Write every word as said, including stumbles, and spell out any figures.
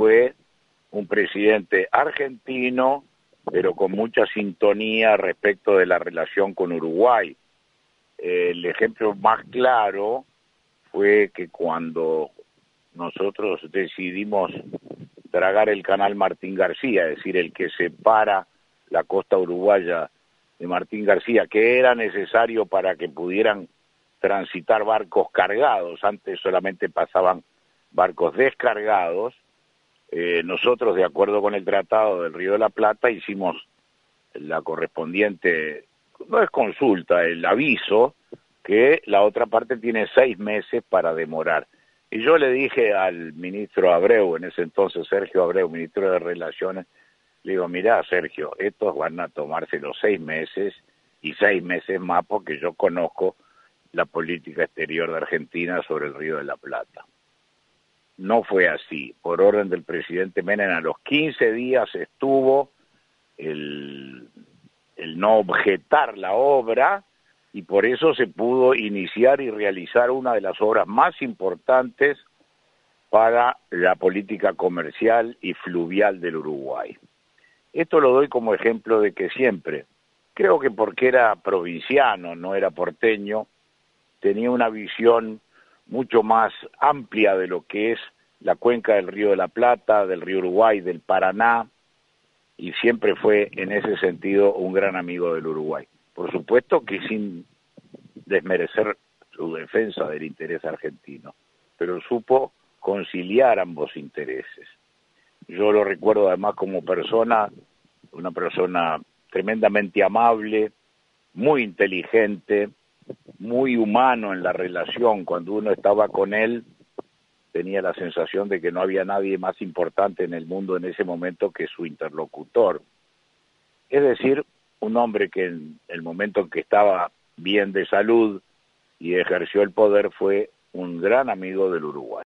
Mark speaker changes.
Speaker 1: fue un presidente argentino, pero con mucha sintonía respecto de la relación con Uruguay. El ejemplo más claro fue que cuando nosotros decidimos tragar el canal Martín García, es decir, el que separa la costa uruguaya de Martín García, que era necesario para que pudieran transitar barcos cargados, antes solamente pasaban barcos descargados. Eh, nosotros, de acuerdo con el Tratado del Río de la Plata, hicimos la correspondiente, no es consulta, el aviso, que la otra parte tiene seis meses para demorar. Y yo le dije al ministro Abreu, en ese entonces Sergio Abreu, ministro de Relaciones, le digo, mirá Sergio, estos van a tomarse los seis meses y seis meses más porque yo conozco la política exterior de Argentina sobre el Río de la Plata. No fue así. Por orden del presidente Menem, a los quince días estuvo el, el no objetar la obra, y por eso se pudo iniciar y realizar una de las obras más importantes para la política comercial y fluvial del Uruguay. Esto lo doy como ejemplo de que siempre, creo que porque era provinciano, no era porteño, tenía una visión mucho más amplia de lo que es la cuenca del Río de la Plata, del Río Uruguay, del Paraná, y siempre fue en ese sentido un gran amigo del Uruguay. Por supuesto que sin desmerecer su defensa del interés argentino, pero supo conciliar ambos intereses. Yo lo recuerdo además como persona, una persona tremendamente amable, muy inteligente, muy humano en la relación. Cuando uno estaba con él, tenía la sensación de que no había nadie más importante en el mundo en ese momento que su interlocutor. Es decir, un hombre que en el momento en que estaba bien de salud y ejerció el poder fue un gran amigo del Uruguay.